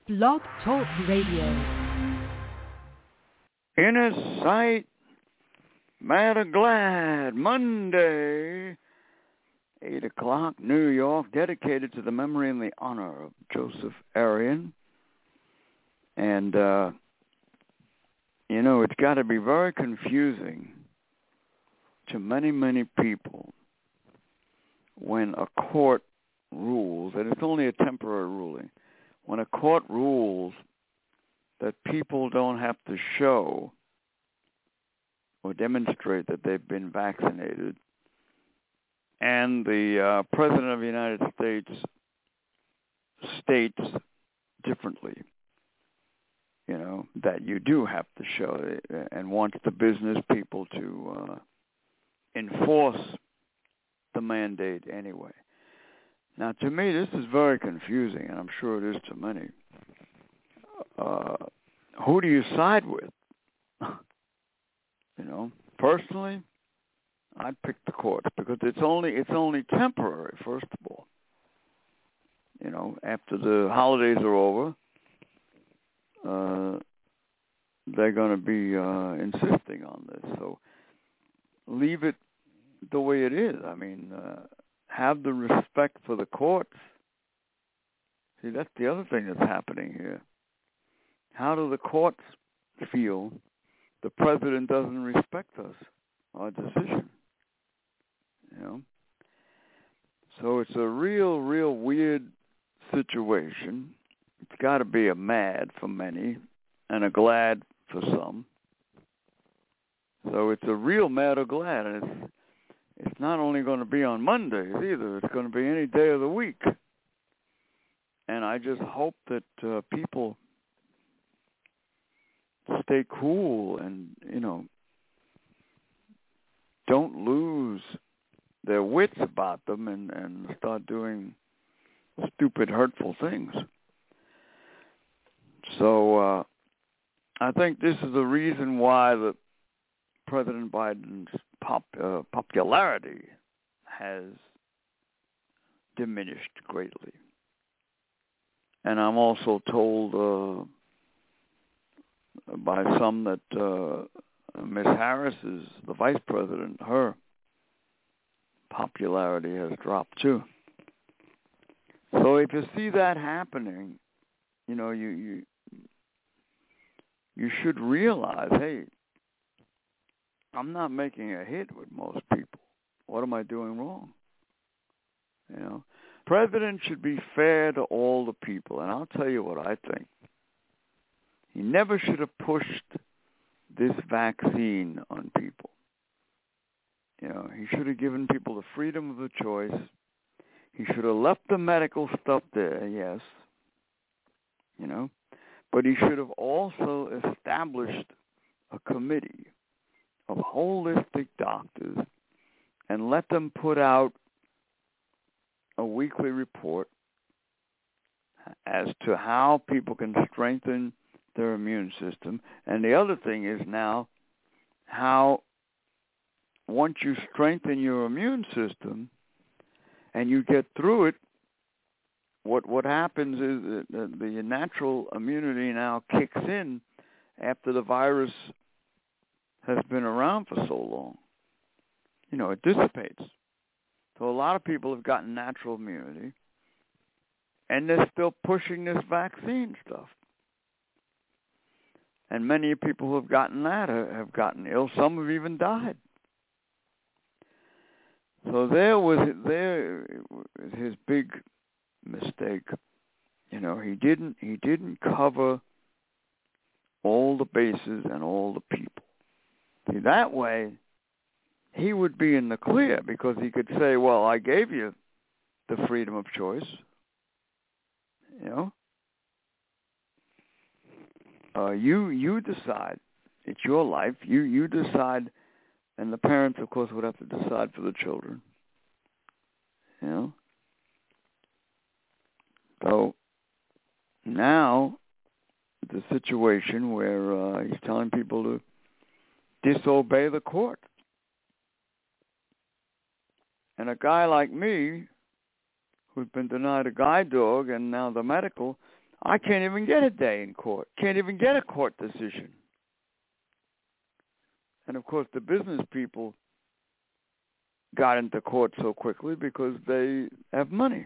Blog Talk Radio. Inner Sight, Mad or Glad, Monday, 8 o'clock, New York, dedicated to the memory and the honor of Joseph Arian. And, it's got to be very confusing to many, many people when a court rules, and it's only a temporary ruling, when a court rules that people don't have to show or demonstrate that they've been vaccinated, and the President of the United States states differently, that you do have to show it, and wants the business people to enforce the mandate anyway. Now, to me, this is very confusing, and I'm sure it is to many. Who do you side with? Personally, I'd pick the courts because it's only temporary. First of all, after the holidays are over, they're going to be insisting on this. So leave it the way it is. I mean, have the respect for the courts. See, that's the other thing that's happening here. How do the courts feel the president doesn't respect us, our decision? So it's a real weird situation. It's got to be a mad for many and a glad for some. So it's a real mad or glad, and it's not only going to be on Mondays either. It's going to be any day of the week. And I just hope that people stay cool and, don't lose their wits about them and start doing stupid, hurtful things. So I think this is the reason why the President Biden's popularity has diminished greatly. And I'm also told by some that Ms. Harris is the vice president. Her popularity has dropped too. So if you see that happening, you should realize, hey, I'm not making a hit with most people. What am I doing wrong? President should be fair to all the people, and I'll tell you what I think. He never should have pushed this vaccine on people. He should have given people the freedom of the choice. He should have left the medical stuff there, yes. But he should have also established a committee of holistic doctors and let them put out a weekly report as to how people can strengthen their immune system. And the other thing is now how once you strengthen your immune system and you get through it, what happens is that the natural immunity now kicks in after the virus has been around for so long. It dissipates. So a lot of people have gotten natural immunity, and they're still pushing this vaccine stuff. And many people who have gotten that have gotten ill. Some have even died. So there was his big mistake. He didn't cover all the bases and all the people. See, that way, he would be in the clear because he could say, well, I gave you the freedom of choice. You decide. It's your life. You decide, and the parents, of course, would have to decide for the children. So now the situation where he's telling people to disobey the court. And a guy like me, who's been denied a guide dog and now the medical, I can't even get a day in court. Can't even get a court decision. And, of course, the business people got into court so quickly because they have money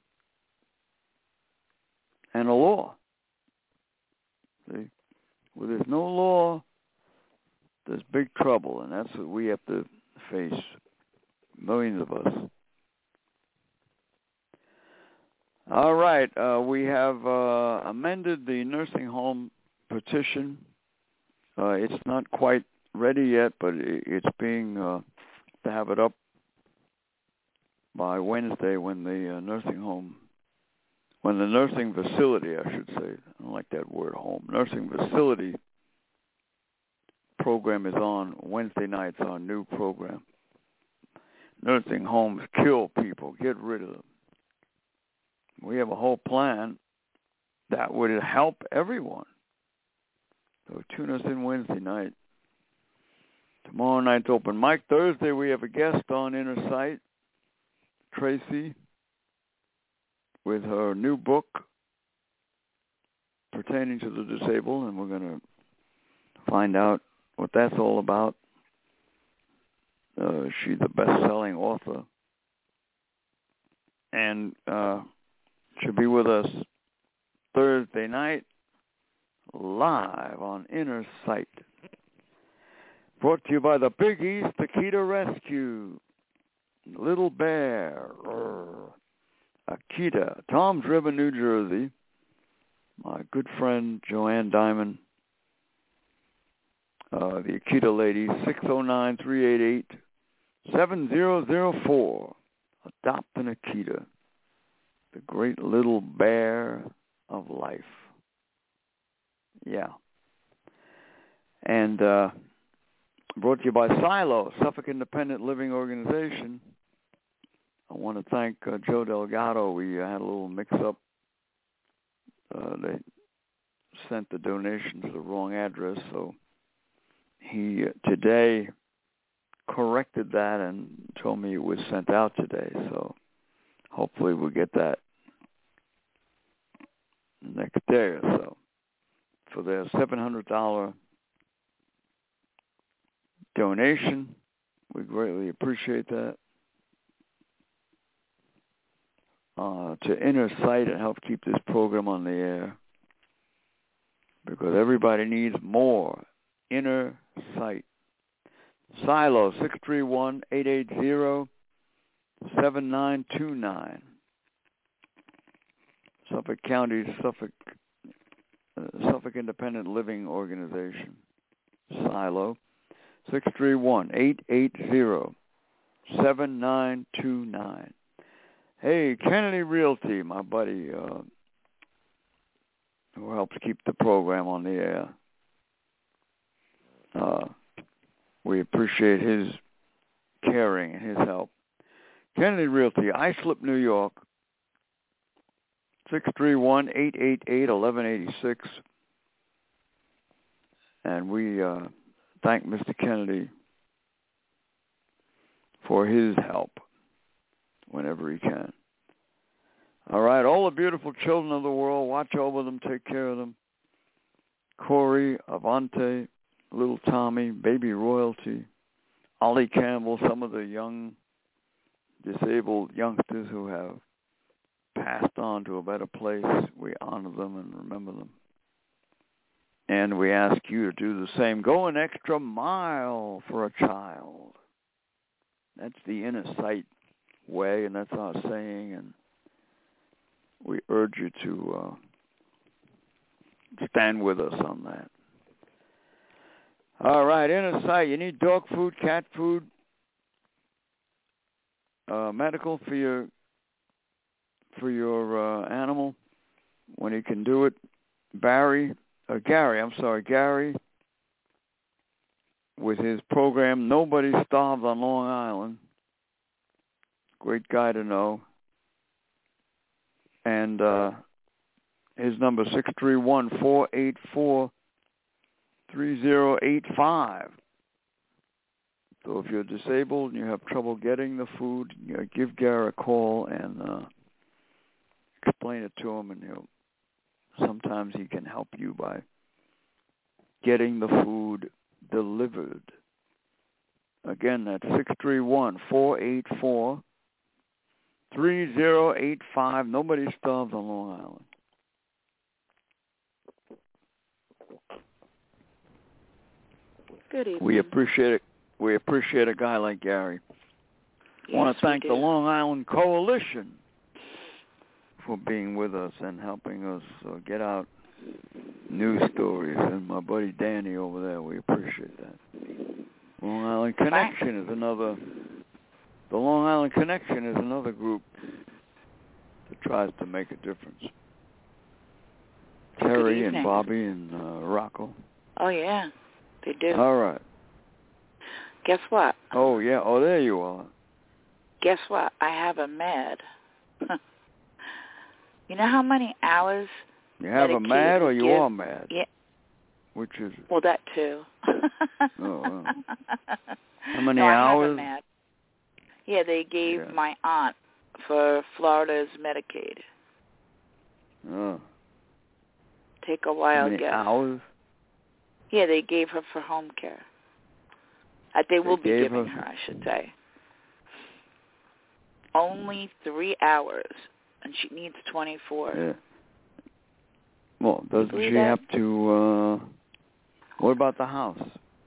and a law. See? Where there's no law, there's big trouble, and that's what we have to face, millions of us. All right, we have amended the nursing home petition. It's not quite ready yet, but it's being to have it up by Wednesday when the nursing facility, I should say, I don't like that word, home, nursing facility program is on Wednesday nights, our new program. Nursing homes kill people, get rid of them. We have a whole plan that would help everyone. So tune us in Wednesday night. Tomorrow night's open mic. Thursday we have a guest on Inner Sight, Tracy, with her new book pertaining to the disabled, and we're going to find out what that's all about. She's a best-selling author, and she'll be with us Thursday night live on Inner Sight. Brought to you by the Big East Akita Rescue. Little Bear. Akita. Tom's River, New Jersey. My good friend Joanne Diamond. The Akita lady. 609-388-7004. Adopt an Akita. The great little bear of life. Yeah. And brought to you by Silo, Suffolk Independent Living Organization. I want to thank Joe Delgado. We had a little mix-up. They sent the donation to the wrong address, so he today corrected that and told me it was sent out today. So hopefully we'll get that next day or so. For their $700 donation, we greatly appreciate that. To Inner Sight and help keep this program on the air, because everybody needs more Inner Sight. Silo, 631-880-7929. Suffolk County, Suffolk Independent Living Organization. Silo, 631-880-7929. Hey, Kennedy Realty, my buddy, who helps keep the program on the air. We appreciate his caring and his help. Kennedy Realty, Islip, New York, 631-888-1186. And we thank Mr. Kennedy for his help whenever he can. All right, all the beautiful children of the world, watch over them, take care of them. Corey, Avante, little Tommy, baby Royalty, Ollie Campbell, some of the young disabled youngsters who have passed on to a better place. We honor them and remember them. And we ask you to do the same. Go an extra mile for a child. That's the Inner Sight way, and that's our saying, and we urge you to stand with us on that. All right, Inner Sight. You need dog food, cat food, medical for your animal when he can do it. Gary, with his program, Nobody Starves on Long Island. Great guy to know. And his number, 631-484-3085. So if you're disabled and you have trouble getting the food, give Gary a call and explain it to him, and he'll sometimes he can help you by getting the food delivered. Again, that's 631-484-3085. Nobody starves on Long Island. Good evening. We appreciate it. We appreciate a guy like Gary. Yes, I want to thank we the do. Long Island Coalition for being with us and helping us get out news stories. And my buddy Danny over there, we appreciate that. Long Island Connection is another. The Long Island Connection is another group that tries to make a difference. Terry and Bobby and Rocco. Oh yeah, they do. All right. Guess what? Oh yeah. Oh, there you are. Guess what? I have a med. You know how many hours? You have a mad or you are mad? Yeah. Which is it? Well, that too. Oh. How many I hours? have a med. Yeah, they gave my aunt for Florida's Medicaid. Oh. Take a while. How many hours? Yeah, they gave her for home care. They will be giving her, I should say. Only 3 hours, and she needs 24. Yeah. Well, doesn't she have to, what about the house?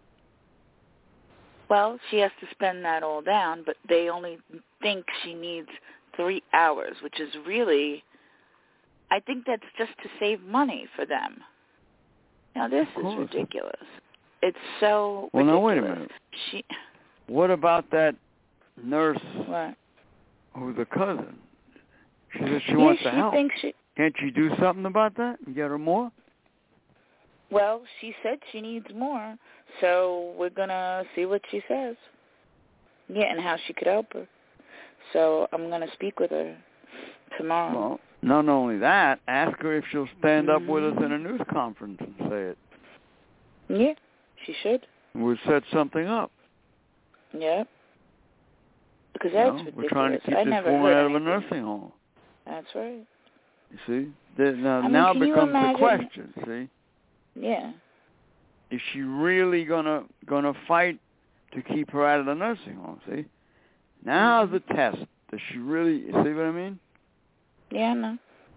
Well, she has to spend that all down, but they only think she needs 3 hours, which is really, I think that's just to save money for them. Now, this is ridiculous. It's so ridiculous. Well, now, wait a minute. What about that nurse who's a cousin? She says she wants to help. Can't you do something about that and get her more? Well, she said she needs more, so we're going to see what she says. Yeah, and how she could help her. So I'm going to speak with her tomorrow. Well, not only that, ask her if she'll stand up with us in a news conference and say it. Yeah, she should. We'll set something up. Yeah. Because that's ridiculous. We're trying to keep this woman out of a nursing home. That's right. You see? Now it becomes the question, see? Yeah. Is she really gonna fight to keep her out of the nursing home, see? Now's the test. Does she really, you see what I mean? Yeah, I know.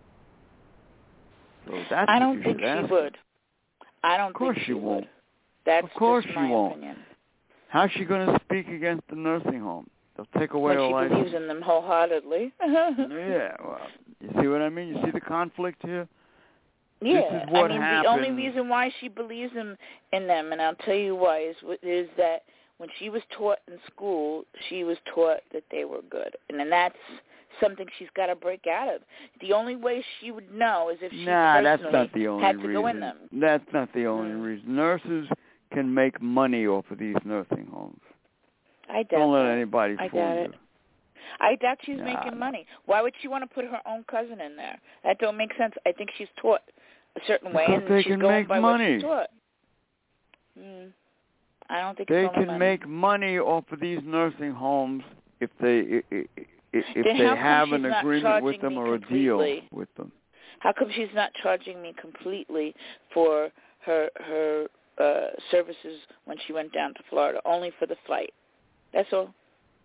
So that's I don't think she would. I don't think she won't. That's of course just she my won't. opinion. How's she going to speak against the nursing home? They'll take away her license. She believes in them wholeheartedly. Yeah, well, you see what I mean? You see the conflict here? Yeah, this is what the only reason why she believes in them, and I'll tell you why, is that when she was taught in school, she was taught that they were good. And then that's something she's got to break out of. The only way she would know is if she personally that's not the only had to reason. go in them. That's not the only reason. Nurses can make money off of these nursing homes. I doubt Don't let anybody fool you. I doubt she's making money. Why would she want to put her own cousin in there? That don't make sense. I think she's taught a certain way, and she's going by what she's taught. I don't think they it's only can money. make money off of these nursing homes if they have an agreement with them or a deal with them. How come she's not charging me completely for her services when she went down to Florida, only for the flight? That's all.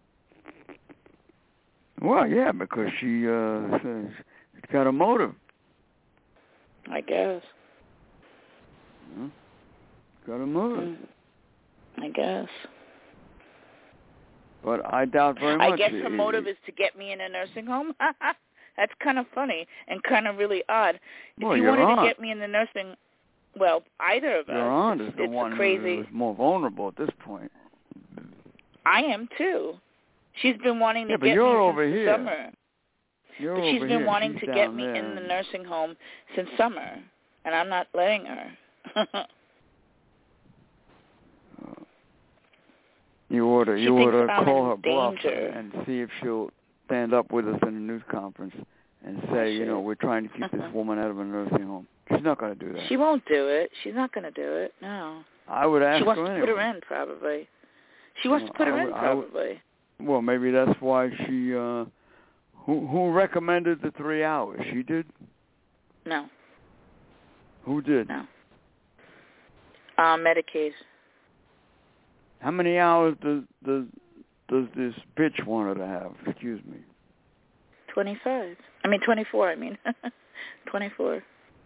Well, yeah, because she's got a motive. I guess. Got a motive. I guess. But I doubt very much. I guess her motive is to get me in a nursing home. That's kind of funny and kind of really odd. Well, if you wanted to get me in the nursing, well, either of us. Your aunt is the one who is more vulnerable at this point. I am too. She's been wanting to get me since the summer. But she's been wanting to get me in the nursing home since summer, and I'm not letting her. You ought to call her bluff and see if she'll stand up with us in a news conference and say, we're trying to keep this woman out of a nursing home. She's not going to do that. She won't do it. She's not going to do it. No. I would ask her anyway. She wants to put her in, probably. She wants to put her in, probably. Well, maybe that's why she. Who recommended the 3 hours? She did? No. Who did? No. Medicaid. How many hours does this bitch want her to have? Excuse me. 25. 24. 24.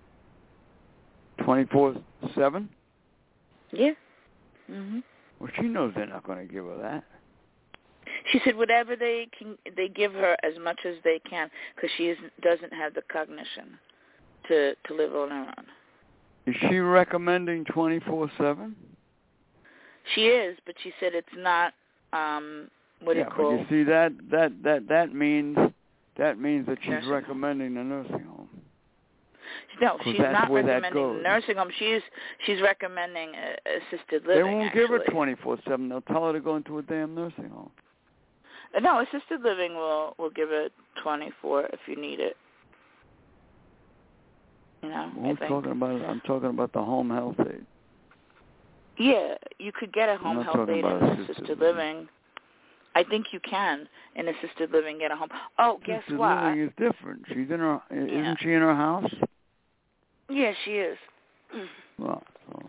24/7? Yeah. Mhm. Well, she knows they're not going to give her that. She said whatever they give her as much as they can because she doesn't have the cognition to live on her own. Is she recommending 24/7? She is, but she said it's not. What do you call? Yeah, but you see that means that she's nursing recommending a nursing home. No, she's not recommending goes. nursing home. She's recommending assisted living. They won't give her 24/7. They'll tell her to go into a damn nursing home. No, assisted living will give her 24 if you need it. You know, I'm talking about the home health aid. Yeah, you could get a home health aid in assisted living. I think you can in assisted living get a home. Oh, guess what? Assisted living is different. She's in her. Isn't she in her house? Yeah, she is. Well.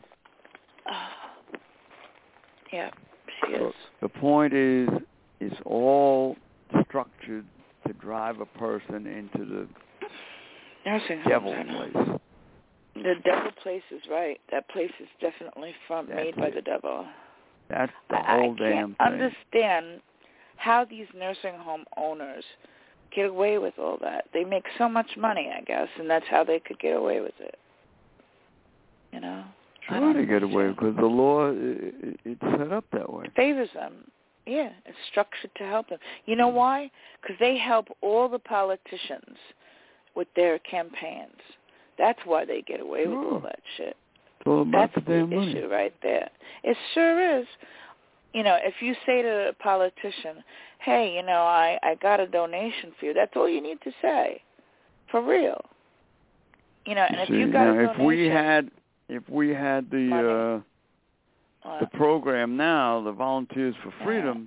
Yeah, she is. The point is, it's all structured to drive a person into the nursing devil place. The devil place is right. That place is definitely made by the devil. That's the whole damn thing. I can't understand how these nursing home owners get away with all that. They make so much money, I guess, and that's how they could get away with it. You know? Sure, they get away because the law it's set up that way. It favors them. Yeah, it's structured to help them. You know why? Because they help all the politicians with their campaigns. That's why they get away with all that shit. It's all about That's the damn the money. issue right there. It sure is. You know, if you say to a politician, hey, I got a donation for you, that's all you need to say. For real. And if you got a donation... If we had the program now, the Volunteers for Freedom,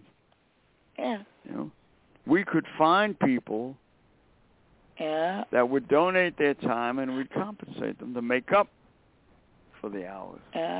we could find people that would donate their time and we'd compensate them to make up for the hours. Yeah.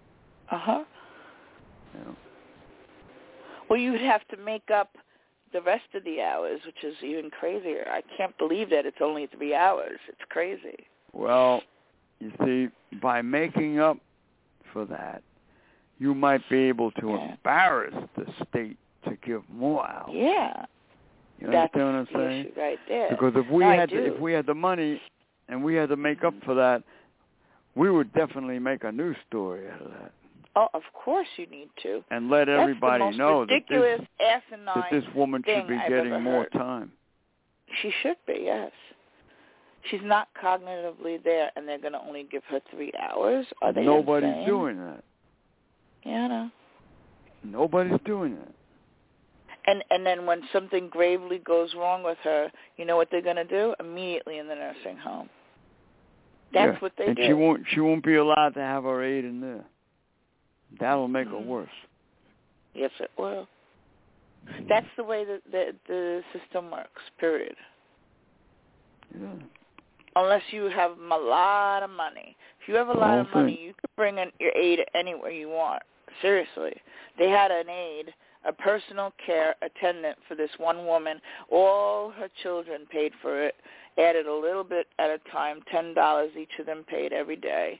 Well, you would have to make up the rest of the hours, which is even crazier. I can't believe that it's only 3 hours. It's crazy. Well, you see, by making up for that, you might be able to embarrass the state to give more hours. Yeah. You understand what I'm saying? That's the issue right there. Because if we had the money and we had to make up for that, we would definitely make a news story out of that. Oh, of course you need to. And let everybody know that this woman should be getting more time. She should be, yes. She's not cognitively there, and they're going to only give her 3 hours? Are they Nobody's doing that. Yeah, I know. Nobody's doing that. And then when something gravely goes wrong with her, you know what they're going to do? Immediately in the nursing home. That's what they do. And she won't be allowed to have her aide in there. That'll make her worse. Yes, it will. That's the way that the system works, period. Yeah. Unless you have a lot of money. If you have a lot of money, you can bring in your aide anywhere you want. Seriously. They had an aide, a personal care attendant for this one woman. All her children paid for it, added a little bit at a time, $10 each of them paid every day,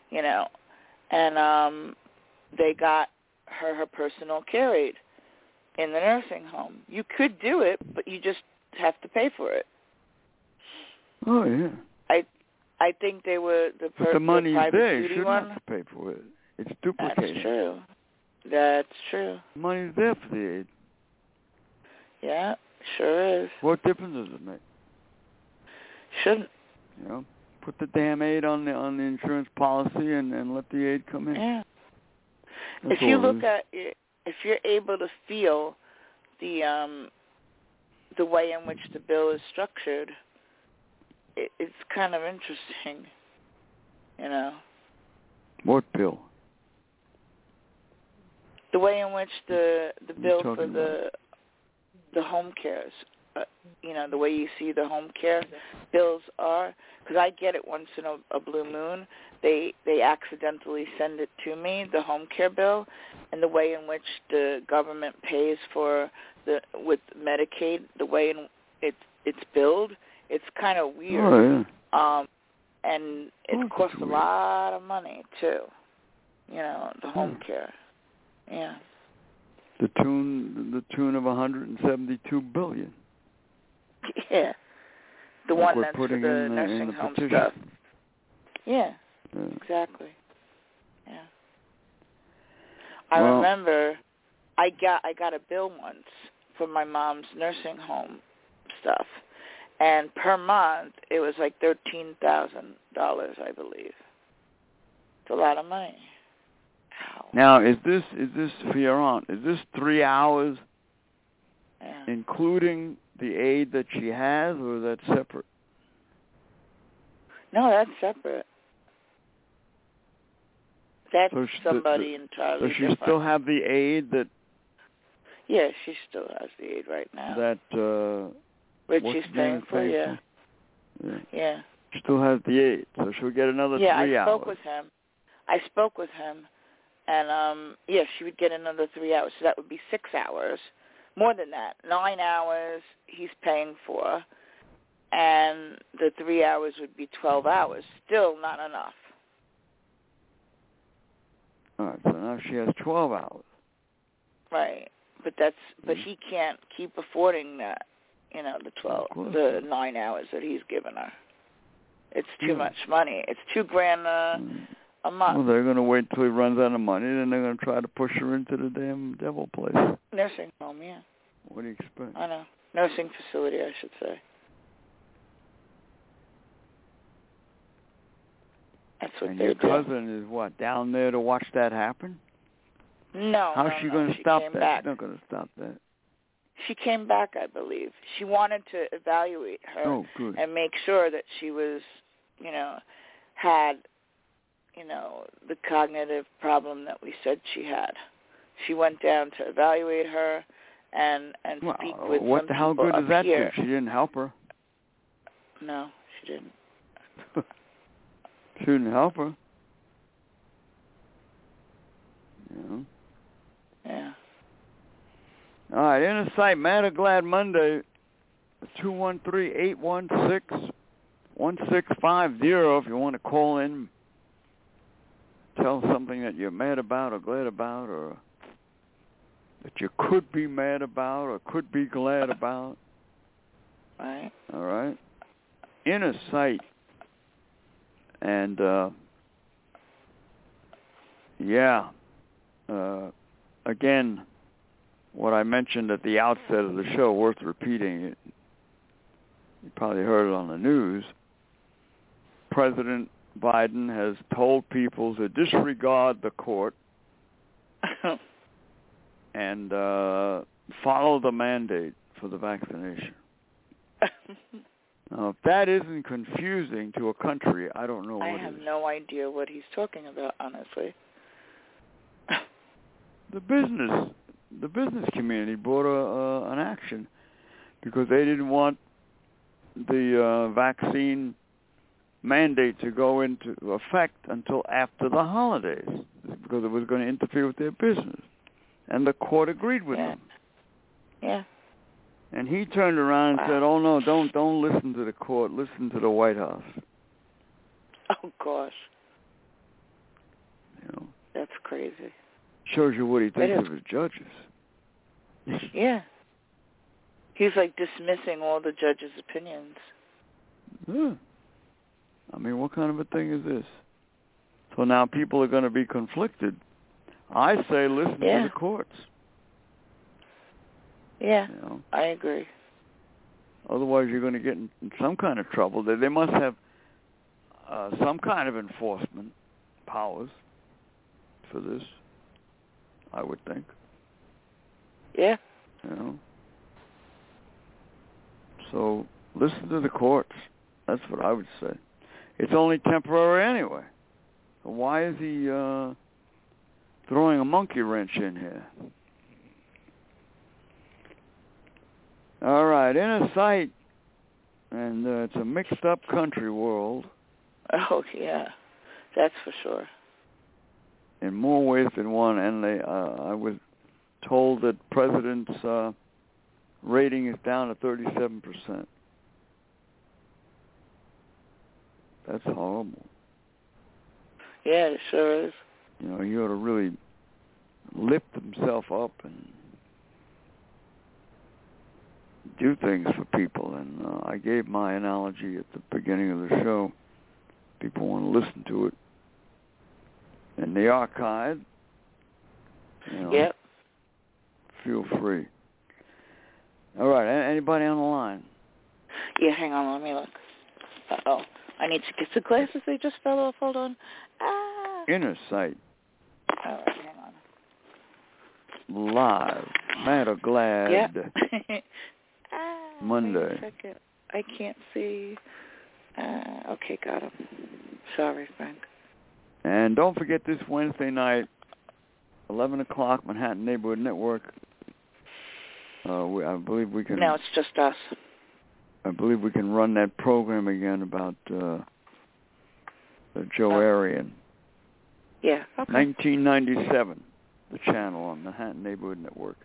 And they got her personal care aide in the nursing home. You could do it, but you just have to pay for it. Oh, yeah. I think they were the money's private there. You duty shouldn't one. have to pay for it. It's duplicated. That's true. The money's there for the aid. Yeah, sure is. What difference does it make? Shouldn't. Put the damn aid on the insurance policy and let the aid come in. Yeah. That's if you look at it, if you're able to feel the way in which the bill is structured, it's kind of interesting, What bill? The way in which the bill for the home cares the way you see the home care bills are, because I get it once in a blue moon. They accidentally send it to me, the home care bill, and the way in which the government pays for with Medicaid, the way in it's billed, it's kind of weird. Oh, yeah. And it costs a lot of money too. The home care. Yeah. The tune of $172 billion. Yeah. The like one that's for the nursing home stuff. Yeah. Exactly. Yeah. I remember I got a bill once for my mom's nursing home stuff, and per month it was like $13,000, I believe. It's a lot of money. Ow. Now, is this for your aunt? Is this 3 hours, including the aid that she has, or is that separate? No, that's separate. That's so somebody entirely different. different. Does she still have the aid that? Yeah, she still has the aid right now. That Richie's paying for, yeah. Yeah. She still has the aid, so she'll get another 3 hours. Yeah, I spoke with him, and she would get another 3 hours, so that would be 6 hours. More than that, 9 hours he's paying for, and the 3 hours would be 12 hours. Still not enough. All right, so now she has 12 hours. Right, but he can't keep affording that. The 9 hours that he's given her. It's too much money. It's $2,000 a month. Well, they're going to wait till he runs out of money, then they're going to try to push her into the damn devil place. Nursing home, yeah. What do you expect? I know. Nursing facility, I should say. That's what and they your do. cousin is what, down there to watch that happen? No. How's she going to stop that? Back. She's not going to stop that. She came back, I believe. She wanted to evaluate her and make sure that she was, had, the cognitive problem that we said she had. She went down to evaluate her and speak with some what the hell good does that do? here. She didn't help her. No, she didn't. She didn't help her. Yeah. All right, Inner Sight, Mad or Glad Monday, 213-816-1650 if you want to call in, tell something that you're mad about or glad about, or that you could be mad about or could be glad about. Right. All right. Inner Sight. And, again, what I mentioned at the outset of the show, worth repeating. You probably heard it on the news. President Biden has told people to disregard the court and follow the mandate for the vaccination. Now, if that isn't confusing to a country, I don't know what is. I have no idea what he's talking about, honestly. The business community brought an action because they didn't want the vaccine mandate to go into effect until after the holidays because it was going to interfere with their business. And the court agreed with them. Yeah. And he turned around and said, "Oh no, don't listen to the court. Listen to the White House." Oh gosh. That's crazy. Shows you what he thinks of his judges. Yeah. He's like dismissing all the judges' opinions. Yeah. I mean, what kind of a thing is this? So now people are going to be conflicted. I say listen to the courts. Yeah, I agree. Otherwise, you're going to get in some kind of trouble. They must have some kind of enforcement powers for this, I would think. Yeah. So listen to the courts. That's what I would say. It's only temporary anyway. So why is he throwing a monkey wrench in here? All right, Inner Sight, and it's a mixed-up country world. Oh, yeah, that's for sure. In more ways than one, and I was told that President's rating is down to 37%. That's horrible. Yeah, it sure is. You know, he ought to really lift himself up and do things for people. And I gave my analogy at the beginning of the show. People want to listen to it in the archive. You know, yep. Feel free. All right. Anybody on the line? Yeah, hang on. Let me look. Uh-oh. I need to get the glasses. They just fell off. Hold on. Ah. Inner Sight. All right, hang on. Live. Mad or glad. Yep. Monday. Wait a second. I can't see. Okay, got him. Sorry, Frank. And don't forget this Wednesday night, 11 o'clock, Manhattan Neighborhood Network. I believe we can... No, it's just us. I believe we can run that program again about Joe Arian. Yeah, okay. 1997, the channel on Manhattan Neighborhood Network.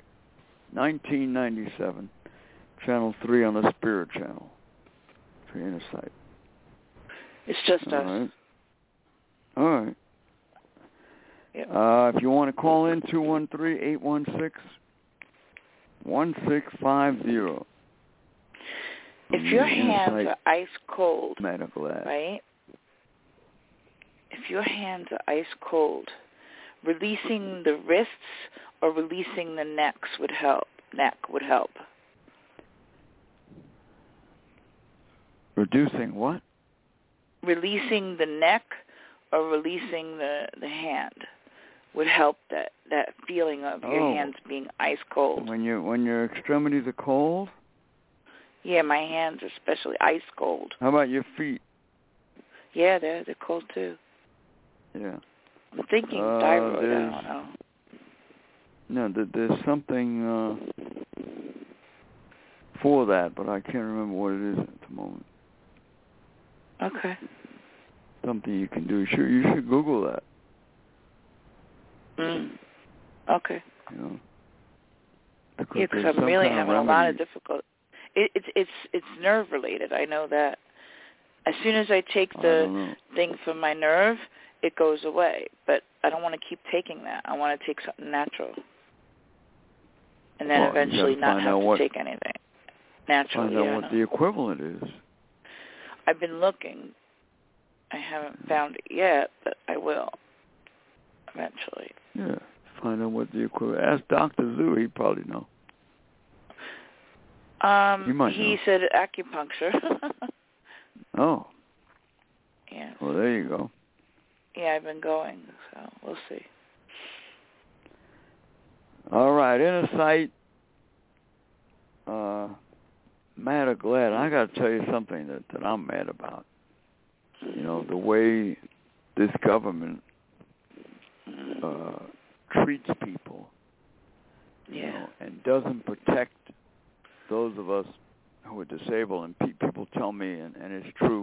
1997, Channel 3 on the Spirit Channel for Inner Sight. It's just All us. right. All right. Yep. If you want to call in, 213-816-1650. If your hands are ice cold, medical ad. right? If your hands are ice cold, releasing the wrists or releasing the necks would help. Neck would help. Reducing what? Releasing the neck or releasing the hand would help that feeling of your hands being ice cold. When your extremities are cold? Yeah, my hands are especially ice cold. How about your feet? Yeah, they're cold too. Yeah. I'm thinking thyroid. I don't know. No, there's something for that, but I can't remember what it is at the moment. Okay. Something you can do. You should Google that. Okay. You know. Because I'm really having a lot of difficulty. It's nerve related. I know that. As soon as I take the thing for my nerve, it goes away. But I don't want to keep taking that. I want to take something natural, and then eventually not have to take anything natural. Find out what the equivalent is. I've been looking. I haven't found it yet, but I will eventually. Yeah, find out what the equivalent. Ask Dr. Zhu. He'd probably know. He said acupuncture. Oh. Yeah. Well, there you go. Yeah, I've been going, so we'll see. All right, Inner Sight. Mad or glad? I got to tell you something that I'm mad about. You know, the way this government treats people. You know, and doesn't protect those of us who are disabled. And people tell me, and it's true,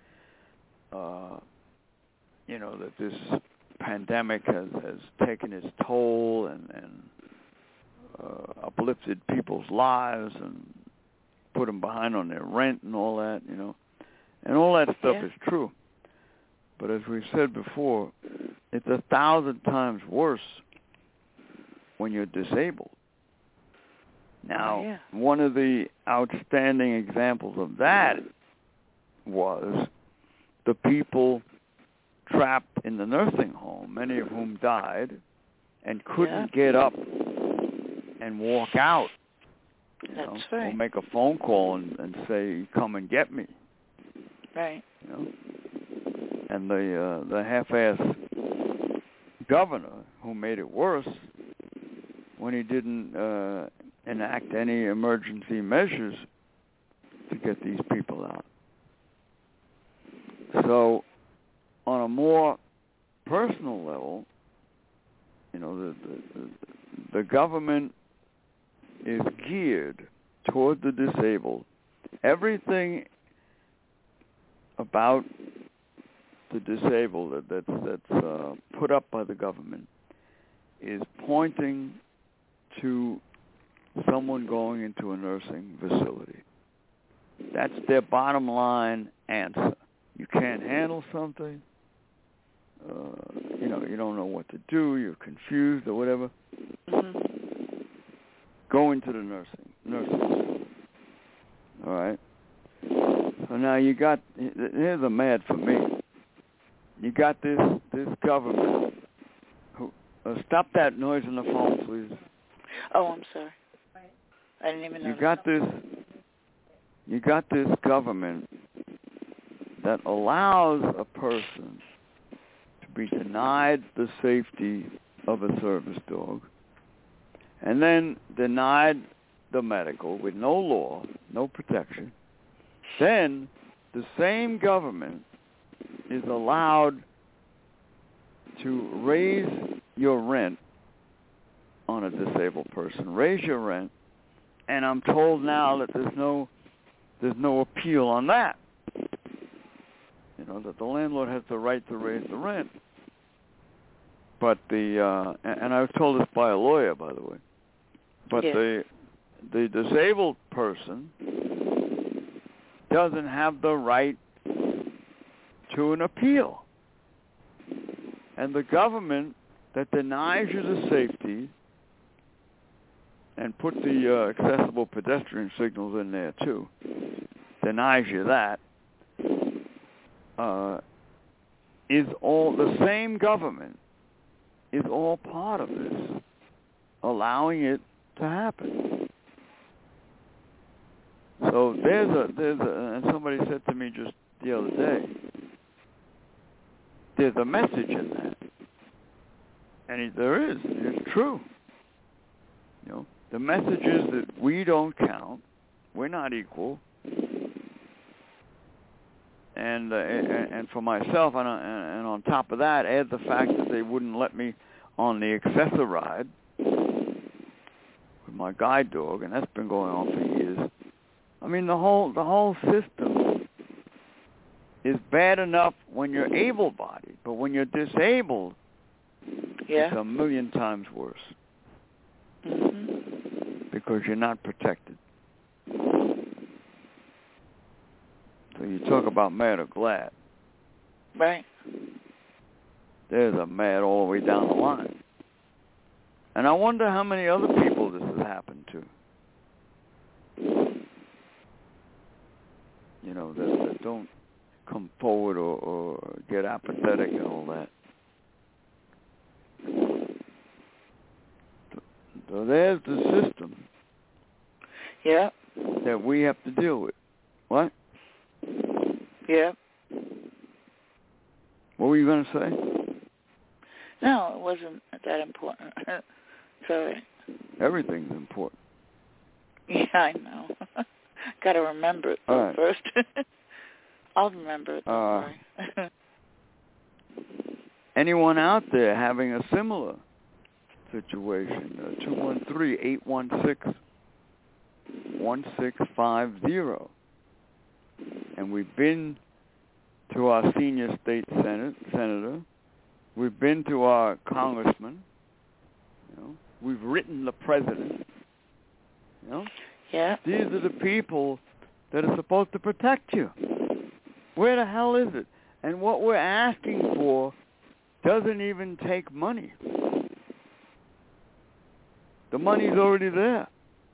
you know, that this pandemic has taken its toll and uplifted people's lives and put them behind on their rent and all that, you know. And all that stuff is true. But as we've said before, it's 1,000 times worse when you're disabled. Now, one of the outstanding examples of that was the people trapped in the nursing home, many of whom died and couldn't get up and walk out. That's right. Or make a phone call and say, "Come and get me." Right. You know, and the half-ass governor who made it worse when he didn't enact any emergency measures to get these people out. So, on a more personal level, you know, the government is geared toward the disabled, everything about the disabled that's put up by the government is pointing to someone going into a nursing facility. That's their bottom line answer. You can't handle something. You don't know what to do. You're confused or whatever. Mm-hmm. Go into the nursing school. All right. So now you got. Here's a mad for me. You got this government. Who stop that noise on the phone, please. Oh, I'm sorry. I didn't even know. You got this government that allows a person to be denied the safety of a service dog, and then denied the medical with no law, no protection. Then the same government is allowed to raise your rent on a disabled person, raise your rent, and I'm told now that there's no appeal on that. That the landlord has the right to raise the rent. But and I was told this by a lawyer, by the way. But the disabled person doesn't have the right to an appeal. And the government that denies you the safety and put the accessible pedestrian signals in there too, denies you that, is all the same government is all part of this, allowing it to happen. So there's and somebody said to me just the other day, there's a message in that, and there is. It's true. The message is that we don't count, we're not equal, and for myself, and on top of that, add the fact that they wouldn't let me on the Accessor ride with my guide dog, and that's been going on for years. I mean, the whole system is bad enough when you're able-bodied, but when you're disabled, it's a million times worse. Mm-hmm. Because you're not protected. So you talk about mad or glad. Right. There's a mad all the way down the line. And I wonder how many other people this has happened to. That don't come forward or get apathetic and all that. So there's the system. Yeah. That we have to deal with. What? Yeah. What were you going to say? No, it wasn't that important. Sorry. Everything's important. Yeah, I know. Got to remember it right. first. I'll remember it. Sorry. Anyone out there having a similar situation? 213-816-1650. And we've been to our senior state senator. We've been to our congressman. We've written the president. Yeah. These are the people that are supposed to protect you. Where the hell is it? And what we're asking for doesn't even take money. The money's already there.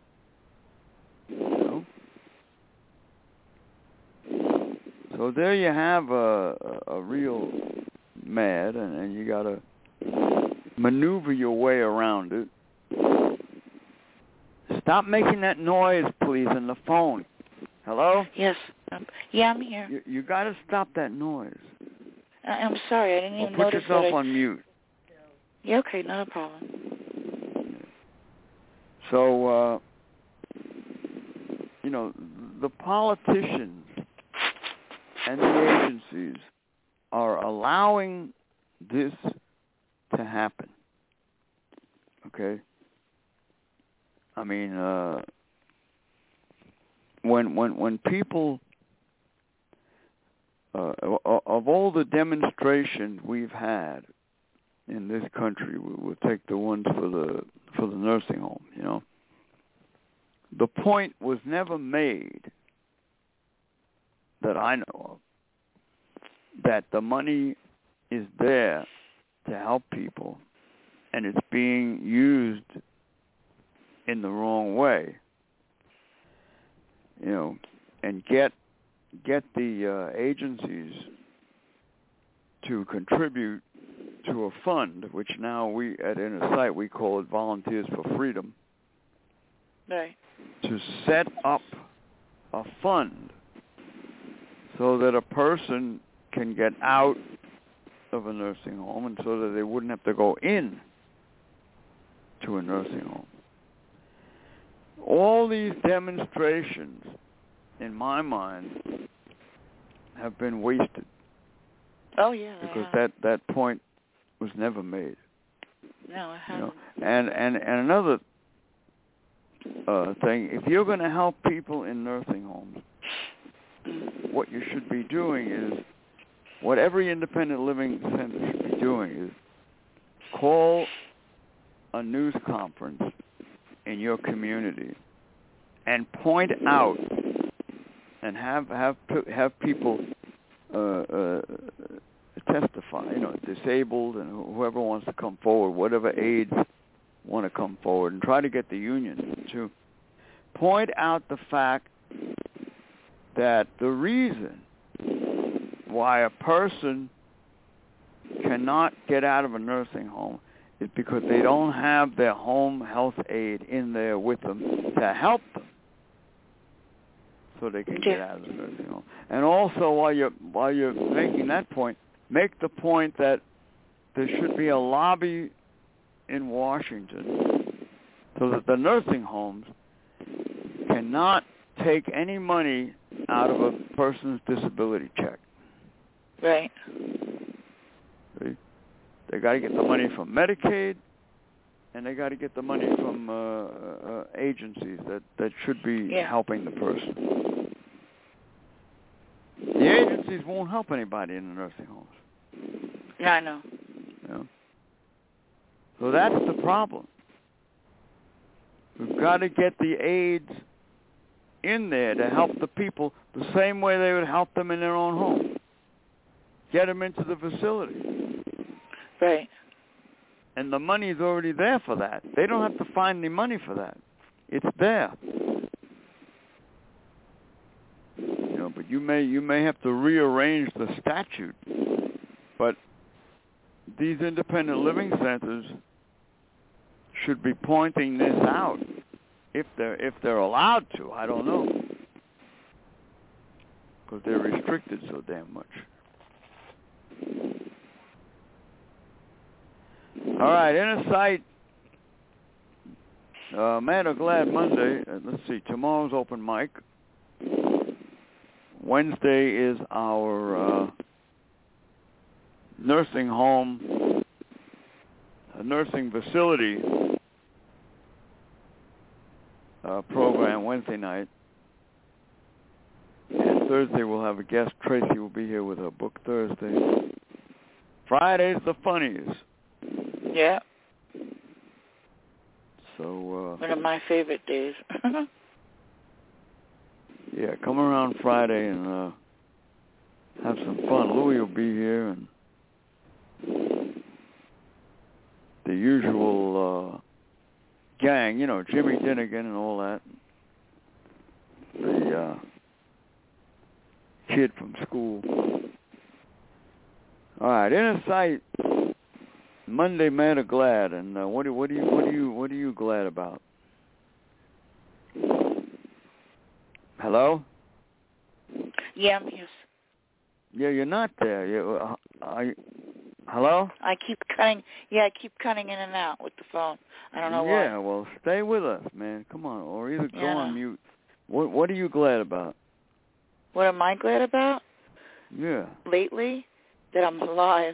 So there you have a real mad, and you got to maneuver your way around it. Stop making that noise, please, on the phone. Hello? Yes. Yeah, I'm here. You got to stop that noise. I'm sorry. I didn't even put notice yourself on mute. Yeah, okay, not a problem. So, the politicians and the agencies are allowing this to happen. Okay? I mean, when people of all the demonstrations we've had in this country, we'll take the ones for the nursing home. You know, the point was never made that I know of that the money is there to help people, and it's being used in the wrong way. You know, and get the agencies to contribute to a fund, which now we at Inner Sight we call it Volunteers for Freedom. Right. To set up a fund so that a person can get out of a nursing home, and so that they wouldn't have to go in to a nursing home. All these demonstrations, in my mind, have been wasted. Oh, yeah. Because that point was never made. No, it hasn't. You know? And another thing, if you're going to help people in nursing homes, what you should be doing is, what every independent living center should be doing is call a news conference in your community and point out and have people testify, you know, disabled and whoever wants to come forward, whatever aides want to come forward, and try to get the union to point out the fact that the reason why a person cannot get out of a nursing home is because they don't have their home health aide in there with them to help them so they can get out of the nursing home. And also, while you're making that point, make the point that there should be a lobby in Washington so that the nursing homes cannot take any money out of a person's disability check. Right. See? They got to get the money from Medicaid, and they got to get the money from agencies that should be helping the person. The agencies won't help anybody in the nursing homes. Yeah, I know. You know? So that's the problem. We've got to get the aides in there to help the people the same way they would help them in their own home. Get them into the facility. Right. And the money's already there for that. They don't have to find any money for that. It's there. You know, but you may have to rearrange the statute. But these independent living centers should be pointing this out if they're allowed to. I don't know, because they're restricted so damn much. All right, Inner Sight, Mad or Glad Monday. Let's see, tomorrow's open mic. Wednesday is our nursing home, nursing facility program Wednesday night. And Thursday we'll have a guest. Tracy will be here with her book Thursday. Friday's the funnies. Yeah. So one of my favorite days. Yeah, come around Friday and have some fun. Louie will be here, and the usual gang, you know, Jimmy Dinnigan and all that. The kid from school. All right, Inner Sight, Monday, Mad or Glad, and what are you glad about? Hello? Yeah, I'm here. Yeah, you're not there. Hello? I keep cutting in and out with the phone. I don't know why. Yeah, well, stay with us, man. Come on, or either go on mute. What are you glad about? What am I glad about? Yeah. Lately, that I'm alive.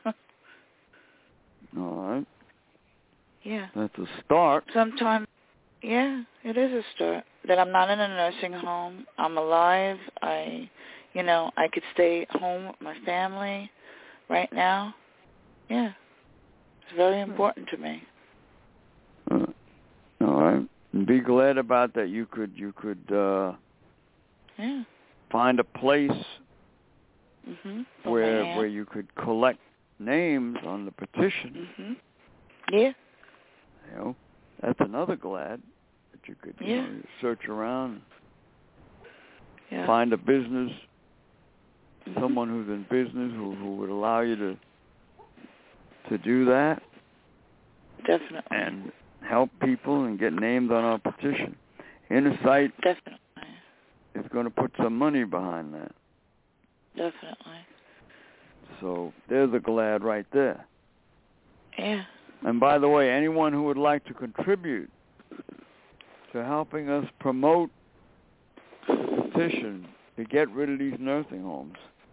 All right. Yeah. That's a start. Sometimes Yeah, it is a start. That I'm not in a nursing home. I'm alive. I could stay home with my family right now. Yeah, it's very important to me. All right. And be glad about that. You could find a place where you could collect names on the petition. Mm-hmm. Yeah. You know, that's another glad that you could search around, find a business, someone who's in business who would allow you to do that. Definitely. And help people and get named on our petition. Inner Sight Definitely is going to put some money behind that. Definitely. So there's a glad right there. Yeah. And by the way, anyone who would like to contribute to helping us promote the petition to get rid of these nursing homes,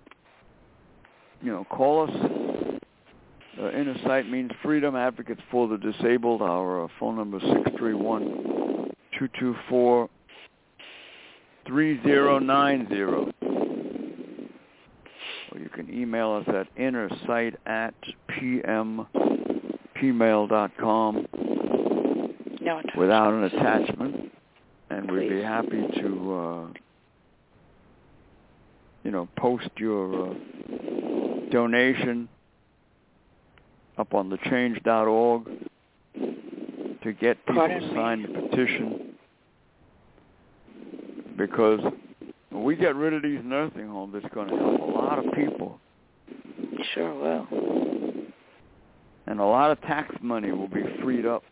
call us. Inner Sight means Freedom Advocates for the Disabled. Our phone number is 631-224-3090. Or you can email us at innersight@pmail.com without an attachment. And we'd be happy to, post your donation up on thechange.org to get people to sign the petition. Because when we get rid of these nursing homes, it's going to help a lot of people. Sure will. And a lot of tax money will be freed up.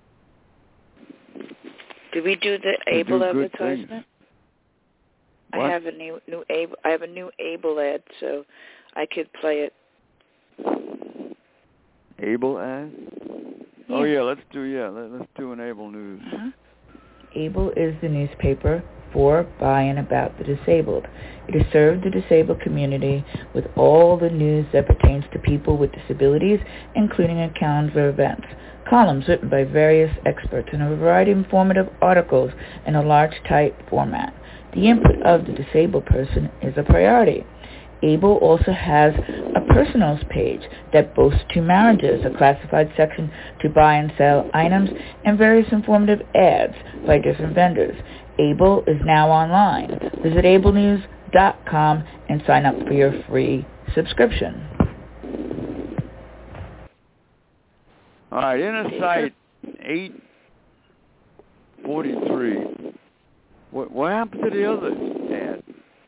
Did we do the Able advertisement? What? I have a new Able. I have a new Able ad, so I could play it. Able ad? Yeah. Oh yeah, let's do an Able News. Able is the newspaper for, by, and about the disabled. It has served the disabled community with all the news that pertains to people with disabilities, including a calendar of events, columns written by various experts, and a variety of informative articles in a large type format. The input of the disabled person is a priority. Able also has a personals page that boasts 2 marriages, a classified section to buy and sell items, and various informative ads by different vendors. Able is now online. Visit ablenews.com and sign up for your free subscription. All right, Inner Sight 843. What happened to the other ad?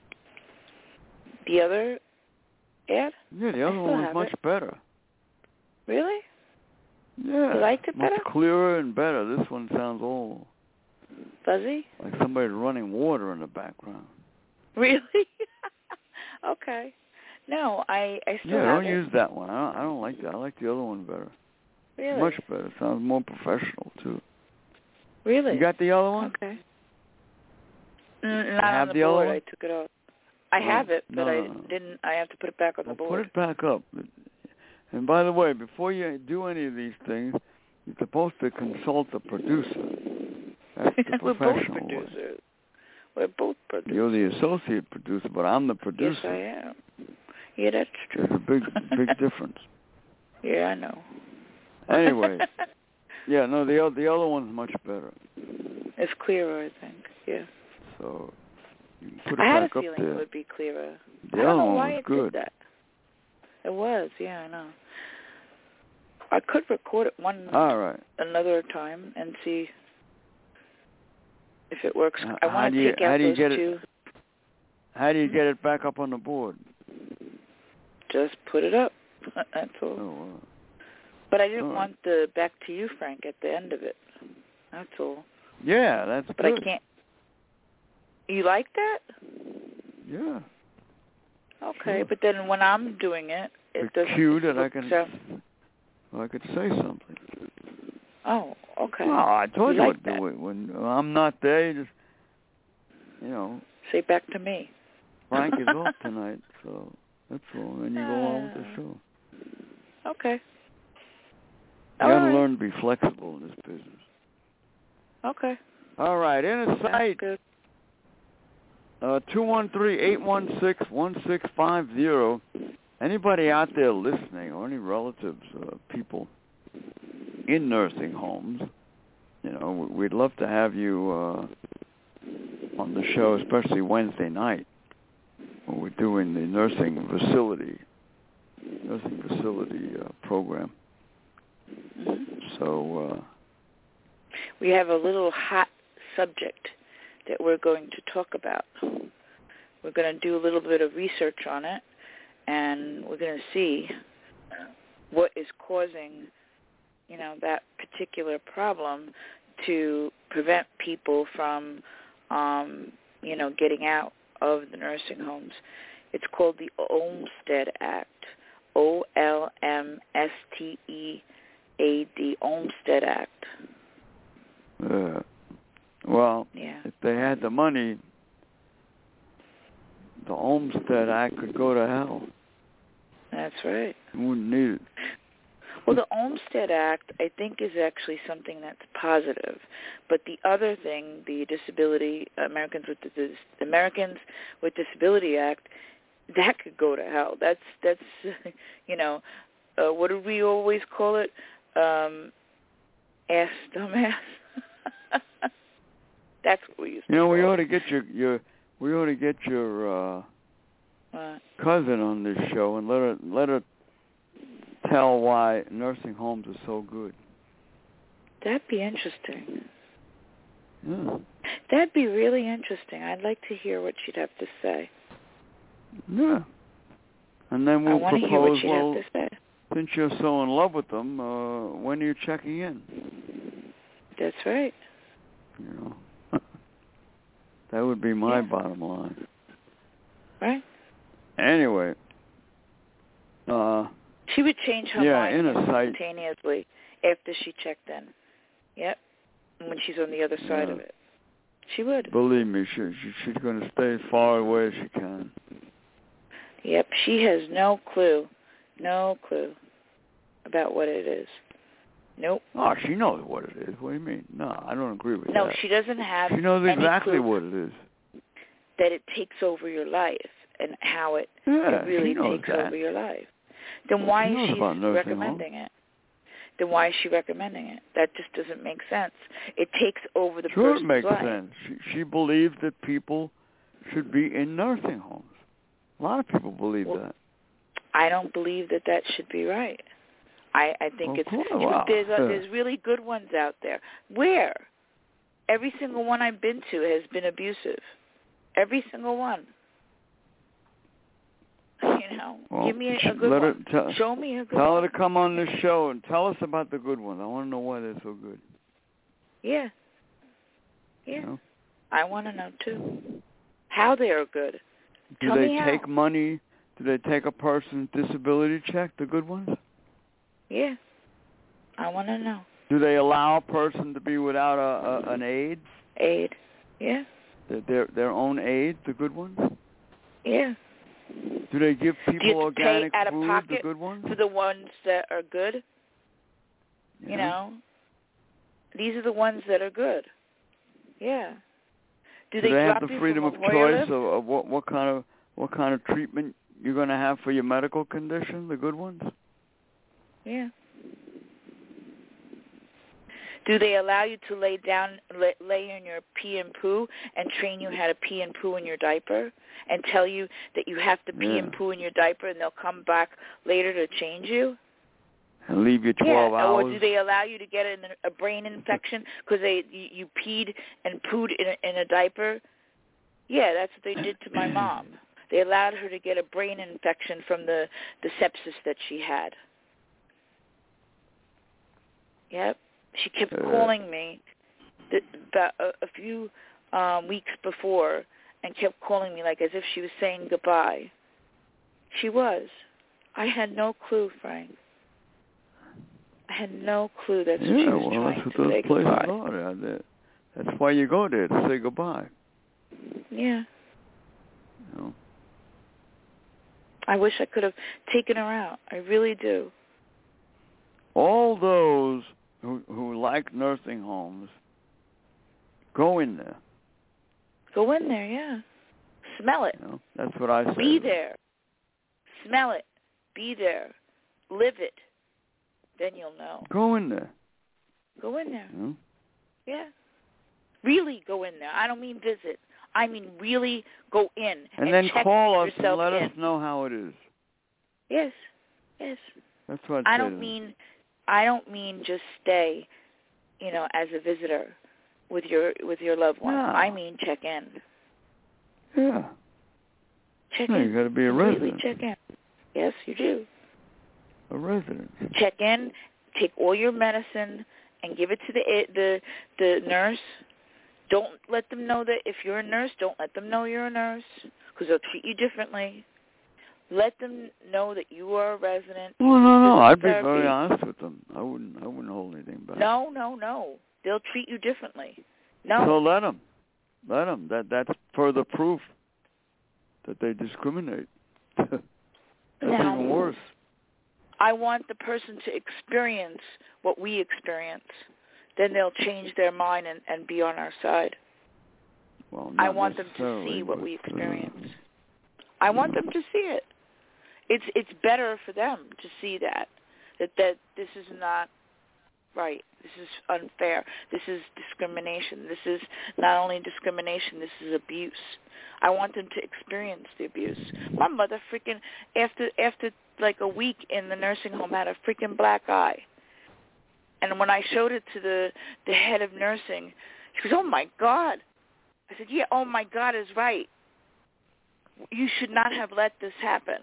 The other ad? Yeah, the other one was much better. Really? Yeah. You liked it better? Much clearer and better. This one sounds all fuzzy? like somebody's running water in the background. Really? Okay. No, I still have don't use that one. I don't like that. I like the other one better. Really? Much better. It sounds more professional, too. Really? You got the other one? Okay. Not on the the board. other one? I took it off. I have it, but no. I didn't. I have to put it back on the board. Put it back up. And by the way, before you do any of these things, you're supposed to consult the producer. That's the We're professional both producers. way. We're both producers. You're the associate producer, but I'm the producer. Yes, I am. Yeah, that's true. There's a big difference. Yeah, I know. Anyway, the other one's much better. It's clearer, I think. Yeah. So you can put it I had back a up feeling there. it would be clearer. The I other don't know one why was it good. did that. It was, yeah, I know. I could record it another time and see if it works. I want to take out those 2. How do you get it back up on the board? Just put it up. That's all. Oh, wow. But I didn't want the back to you, Frank, at the end of it. That's all. Yeah, that's but good. I can't. You like that? Yeah. Okay, sure. But then when I'm doing it, it doesn't. Cue that I could say something. Oh, okay. No, I told you like what to do. When I'm not there, you just, say back to me. Frank is off tonight, so that's all. And you go on with the show. Okay. You got to learn to be flexible in this business. Okay. All right. Inner Sight. 213-816-1650. Anybody out there listening, or any relatives, people in nursing homes, we'd love to have you on the show, especially Wednesday night when we're doing the nursing facility program. So we have a little hot subject that we're going to talk about. We're going to do a little bit of research on it, and we're going to see what is causing, that particular problem to prevent people from, getting out of the nursing homes. It's called the Olmstead Act, OLMSTEAD, Olmstead Act. If they had the money, the Olmstead Act could go to hell. That's right. You wouldn't need it. Well, the Olmstead Act, I think, is actually something that's positive. But the other thing, the Americans with Disability Act, that could go to hell. That's what do we always call it? Ass dumbass. That's what we used to call we it. ought to get your cousin on this show and let her tell why nursing homes are so good. That'd be interesting. Yeah. That'd be really interesting. I'd like to hear what she'd have to say. Yeah. And then we'll propose, hear what she'd have to say. Since you're so in love with them, when are you checking in? That's right. That would be my bottom line. Right. Anyway. She would change her mind Insight. instantaneously after she checked in. Yep. When she's on the other side of it. She would. Believe me, she's going to stay as far away as she can. Yep. She has no clue about what it is. Nope. Oh, she knows what it is. What do you mean? No, I don't agree with that. No, she doesn't have She knows exactly any clue what it is. That it takes over your life and how it really takes over your life. Then why is she recommending it? Then why is she recommending it? That just doesn't make sense. It takes over the person's life. Sure, it makes sense. She believes that people should be in nursing homes. A lot of people believe that. I don't believe that should be right. I think there's really good ones out there. Where? Every single one I've been to has been abusive. Every single one. Give me a good one. Show me a good one. Tell her to come on this show and tell us about the good ones. I want to know why they're so good. Yeah. I want to know, too, how they are good. Do they take money? Do they take a person's disability check, the good ones? Yeah. I want to know. Do they allow a person to be without an aid? Aid, yeah. Their own aid, the good ones? Yeah. Do they give people organic food, the good ones? For the ones that are good? Yeah. These are the ones that are good. Yeah. Do they have the freedom of choice of what kind of treatment you're going to have for your medical condition, the good ones? Yeah. Do they allow you to lay in your pee and poo and train you how to pee and poo in your diaper and tell you that you have to pee and poo in your diaper and they'll come back later to change you? And leave you 12 hours? Or do they allow you to get a brain infection because you peed and pooed in a diaper? Yeah, that's what they did to my mom. They allowed her to get a brain infection from the sepsis that she had. Yep. She kept calling me about a few weeks before and kept calling me like as if she was saying goodbye. She was. I had no clue, Frank. I had no clue that's what she was trying to say goodbye. Are. That's why you go there, to say goodbye. Yeah. I wish I could have taken her out. I really do. All those who like nursing homes Go in there. Go in there, yeah. Smell it. You know, that's what I say. Be there. Smell it. Be there. Live it. Then you'll know. Go in there. Go in there. You know? Yeah. Really go in there. I don't mean visit. I mean really go in and then check call us yourself and let in. us know how it is. Yes. Yes. That's what I don't mean just stay, as a visitor with your loved one. No. I mean check in. Yeah. Check no, in. You got to be a Completely resident. check in. Yes, you do. A resident. Check in, take all your medicine, and give it to the nurse. Don't let them know that if you're a nurse, don't let them know you're a nurse because they'll treat you differently. Let them know that you are a resident. Well, no. I'd be therapy. very honest with them. I wouldn't hold anything back. No. They'll treat you differently. No. So let them. That's further proof that they discriminate. That's Now, even worse. I want the person to experience what we experience. Then they'll change their mind and be on our side. Well, I want them to see what we experience. I want them to see it. It's better for them to see that this is not right. This is unfair. This is discrimination. This is not only discrimination, this is abuse. I want them to experience the abuse. My mother freaking, after like a week in the nursing home, had a freaking black eye. And when I showed it to the head of nursing, she goes, "Oh, my God." I said, "Yeah, oh, my God is right. You should not have let this happen.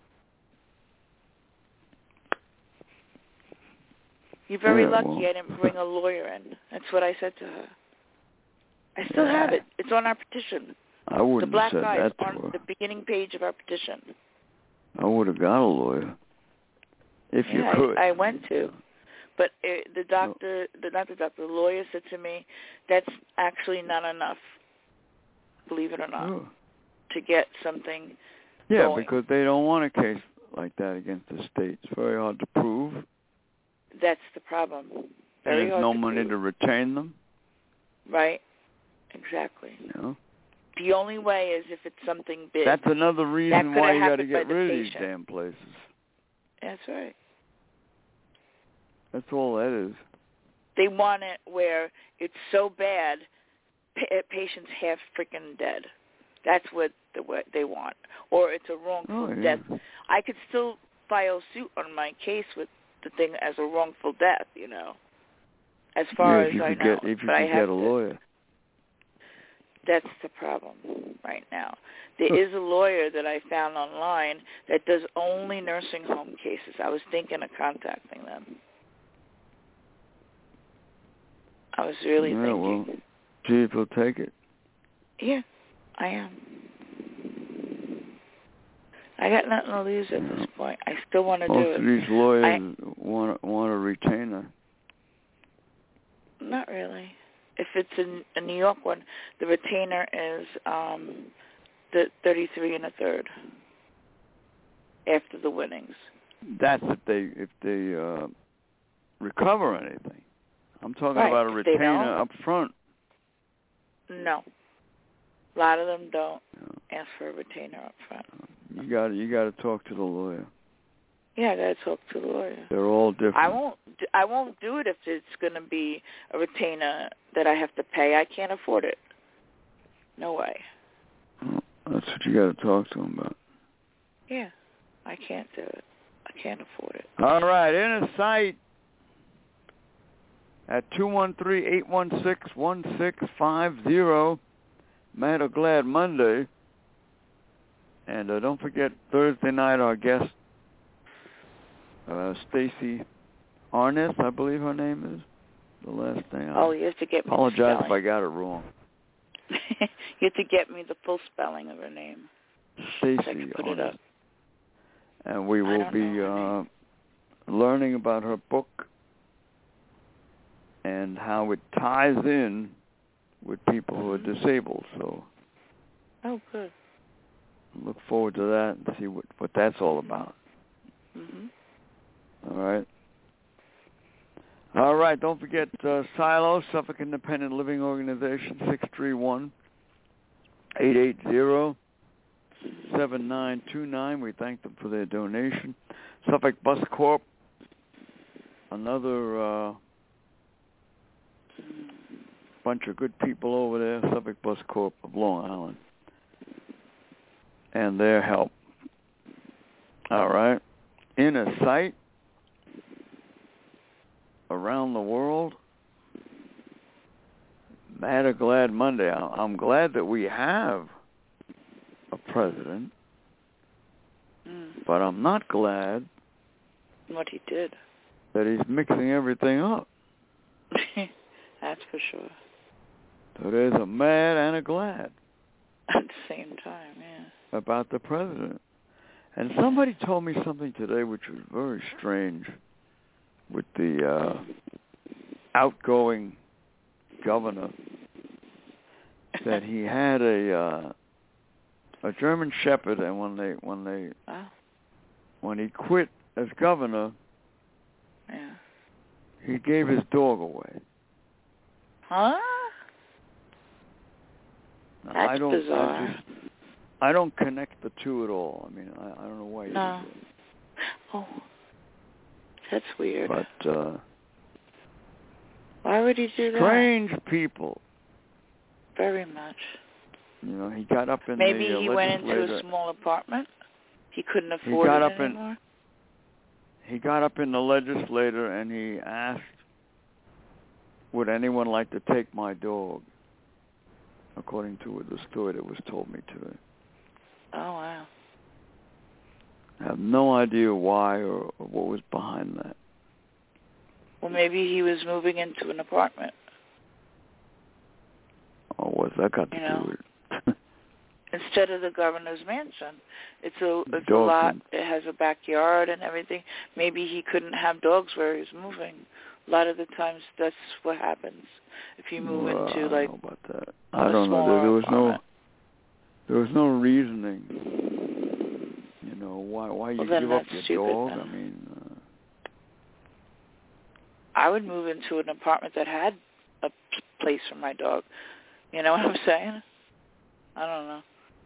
You're very lucky I didn't bring a lawyer in." That's what I said to her. I still have it. It's on our petition. I wouldn't the black have said eye is that to on her. the beginning page of our petition. I would have got a lawyer if you could. I went to. But the lawyer said to me, that's actually not enough, believe it or not, to get something going. Because they don't want a case like that against the state. It's very hard to prove. That's the problem. Very There's hard no to money prove. to retain them. Right. Exactly. The only way is if it's something big. That's another reason why you got to get rid of these patient. damn places. That's right. That's all that is. They want it where it's so bad, patient's half freaking dead. That's what they want. Or it's a wrongful death. I could still file suit on my case with the thing as a wrongful death, as far as I know. If you could get a lawyer. That's the problem right now. There is a lawyer that I found online that does only nursing home cases. I was thinking of contacting them. I was really thinking. Well, see if he'll take it. Yeah, I am. I got nothing to lose at this point. I still want to do it. Most of these lawyers want a retainer. Not really. If it's a New York one, the retainer is the 33 1/3 after the winnings. That's if they recover anything. I'm talking about a retainer up front. No. A lot of them don't ask for a retainer up front. You got to talk to the lawyer. Yeah, I got to talk to the lawyer. They're all different. I won't do it if it's going to be a retainer that I have to pay. I can't afford it. No way. Well, that's what you got to talk to them about. Yeah, I can't do it. I can't afford it. All right, Inner Sight at 213-816-1650. Mad or Glad Monday. And don't forget, Thursday night, our guest, Stacy Arness, I believe her name is. The last name. You have to get me apologize if I got it wrong. You have to get me the full spelling of her name. Stacy so I can put it up. And we will be learning about her book and how it ties in with people who are disabled. So, good. Look forward to that and see what that's all about. Mm-hmm. All right. All right, don't forget Silo, Suffolk Independent Living Organization, 631-880-7929. We thank them for their donation. Suffolk Bus Corp, another bunch of good people over there, Suffolk Bus Corp of Long Island, and their help. All right. Inner Sight, around the world, Mad or Glad Monday. I'm glad that we have a president, but I'm not glad what he did. That he's mixing everything up. That's for sure. So there's a mad and a glad. At the same time, yeah. About the president. And somebody told me something today which was very strange with the outgoing governor, that he had a German Shepherd, and when he quit as governor, he gave his dog away. Huh? That's bizarre. I don't connect the two at all. I mean, I don't know why he did that. Oh, that's weird. But why would he do that? Strange people. Very much. You know, he got up in Maybe the he went into a small apartment. He couldn't afford it anymore. He got up in the legislature and he asked, "Would anyone like to take my dog?" According to the story that was told me today. Oh, wow. I have no idea why or what was behind that. Well, maybe he was moving into an apartment. Oh, what's that got to do with it? Instead of the governor's mansion. It's a lot. It has a backyard and everything. Maybe he couldn't have dogs where he's moving. A lot of the times that's what happens. If you move into I don't know about that. I don't know. There was no reasoning. You know, why you give up your dog? Then. I mean, I would move into an apartment that had a place for my dog. You know what I'm saying? I don't know.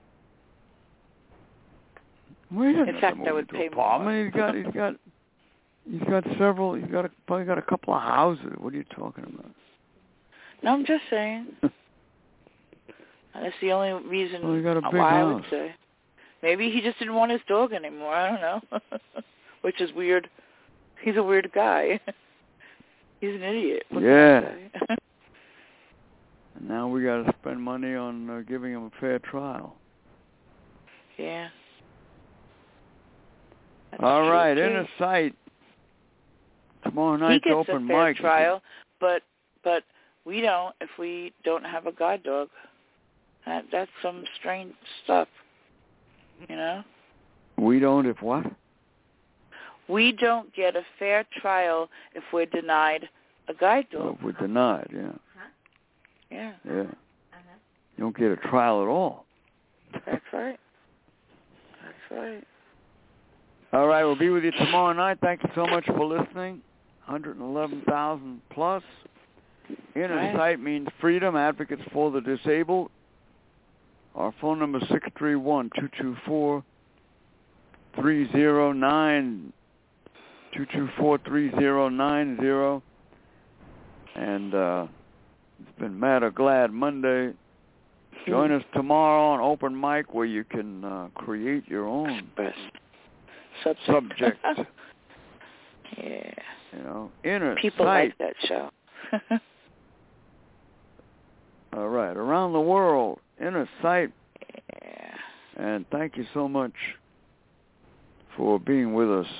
Well, in fact, I would pay more. He's got several. Probably got a couple of houses. What are you talking about? No, I'm just saying. That's the only reason well, got a big why house. I would say. Maybe he just didn't want his dog anymore. I don't know. Which is weird. He's a weird guy. He's an idiot. What can I say? And now we got to spend money on giving him a fair trial. Yeah. That's all right, true. Inner Sight. Tomorrow night's open mic. He gets a fair trial, but we don't if we don't have a guide dog. That's some strange stuff, you know? We don't if what? We don't get a fair trial if we're denied a guide dog. Oh, if we're denied, yeah. Yeah. Yeah. You don't get a trial at all. That's right. That's right. All right, we'll be with you tomorrow night. Thank you so much for listening. 111,000 plus. Inner Sight means freedom, advocates for the disabled. Our phone number is 631-224-3090. And it's been Mad or Glad Monday. Join us tomorrow on Open Mic where you can create your own subject. Yeah. You know, Inner People Sight. like that show. All right, around the world, Inner Sight. Yeah. And thank you so much for being with us.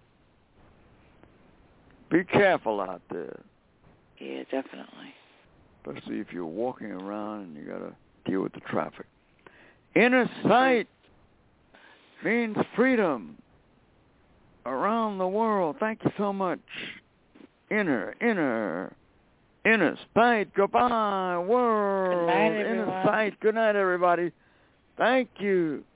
Be careful out there. Yeah, definitely. Especially if you're walking around and you got to deal with the traffic. Inner Sight means freedom around the world. Thank you so much. Inner Sight. Goodbye, world. Good night, Inner Sight. Good night, everybody. Thank you.